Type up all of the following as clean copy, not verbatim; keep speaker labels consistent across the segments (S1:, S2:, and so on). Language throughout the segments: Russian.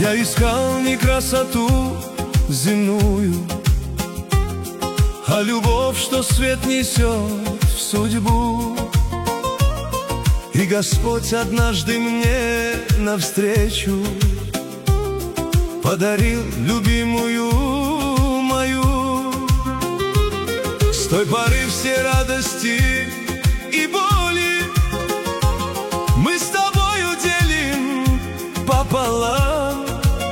S1: Я искал не красоту земную, а любовь, что свет несет в судьбу. И Господь однажды мне навстречу подарил любимую мою. С той поры все радости и боли мы с тобою делим пополам.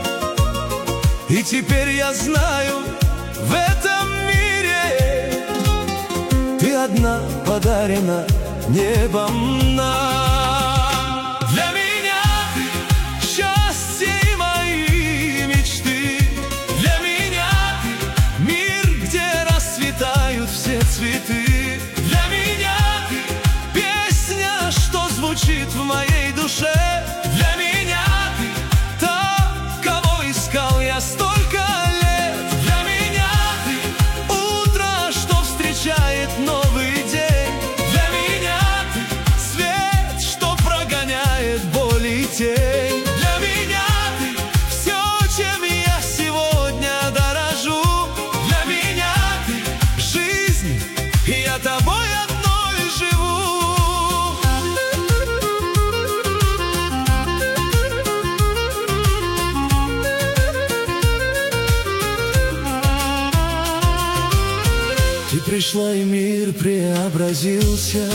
S1: И теперь я знаю, в этом мире ты одна подарена небом нам. Для меня ты счастье и мои мечты. Для меня ты мир, где расцветают все цветы. Для меня ты песня, что звучит в моей душе. Для меня ты та, кого искал я столько лет. Для меня ты утро, что встречает новый день. Для меня ты свет, что прогоняет боль и тень. Для меня ты все, чем я сегодня дорожу. Для меня ты жизнь, и я тобой одной живу. Ты пришла, и мир преобразился,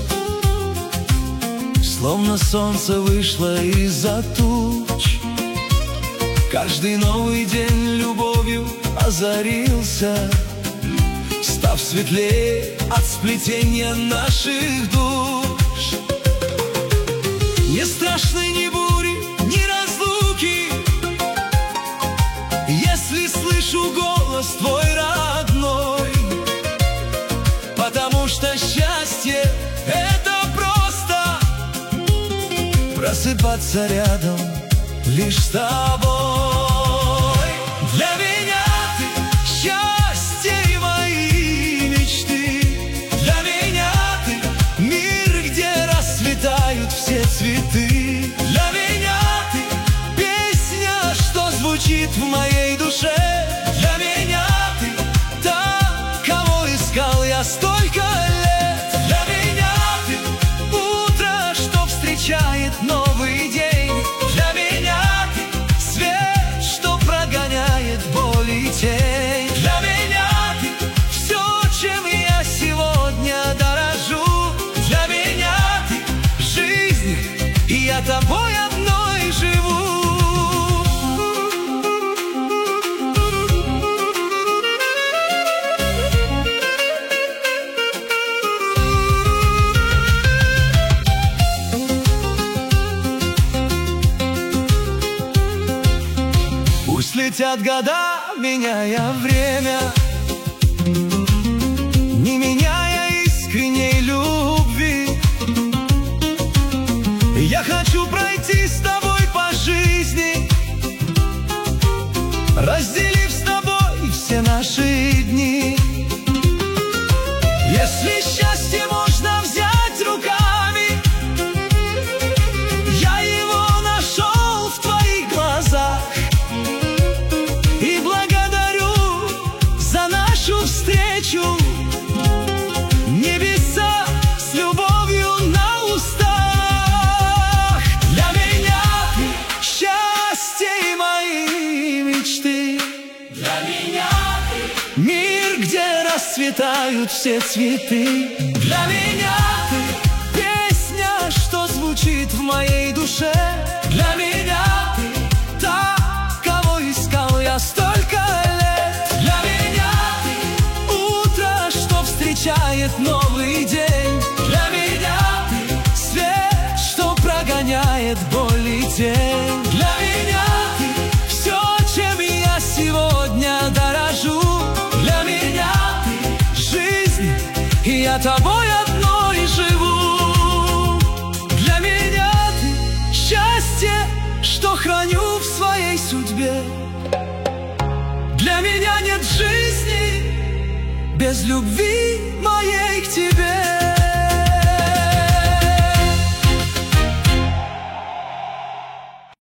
S1: словно солнце вышло из-за туч. Каждый новый день любовью озарился, став светлее от сплетения наших душ. Не страшны ни бури, ни разлуки, если слышу голос твой родной. Потому что счастье — это просто просыпаться рядом лишь с тобой. Для меня ты счастье и мои мечты. Для меня ты мир, где расцветают все цветы. Для меня ты песня, что звучит в моей душе. Для меня ты та, кого искал я столько лет. Для меня ты утро, что встречает новый день. Для меня ты свет, что прогоняет боль и тень. Для меня ты все, чем я сегодня дорожу. Для меня ты жизнь, и я тобой одной живу. Пусть летят года, меняя время, не меняя искренней любви. Я хочу пройти с тобой по жизни, разделив с тобой все наши дни. Если счастье можно взять руками, я его нашел в твоих глазах. И благодарю за нашу встречу, небеса с любовью на устах. Для меня ты счастье и мои мечты. Для меня ты мир, где расцветают все цветы. Для меня ты песня, что звучит в моей душе. Для меня ты та, кого искал я столько лет. Для меня ты утро, что встречает новый день. Для меня ты свет, что прогоняет боль и тень. Для меня ты все, чем я сегодня дорожу. Для меня ты жизнь, и я тобой одной живу. Для меня ты счастье, что храню в своей судьбе. Для меня нет жизни без любви моей к тебе.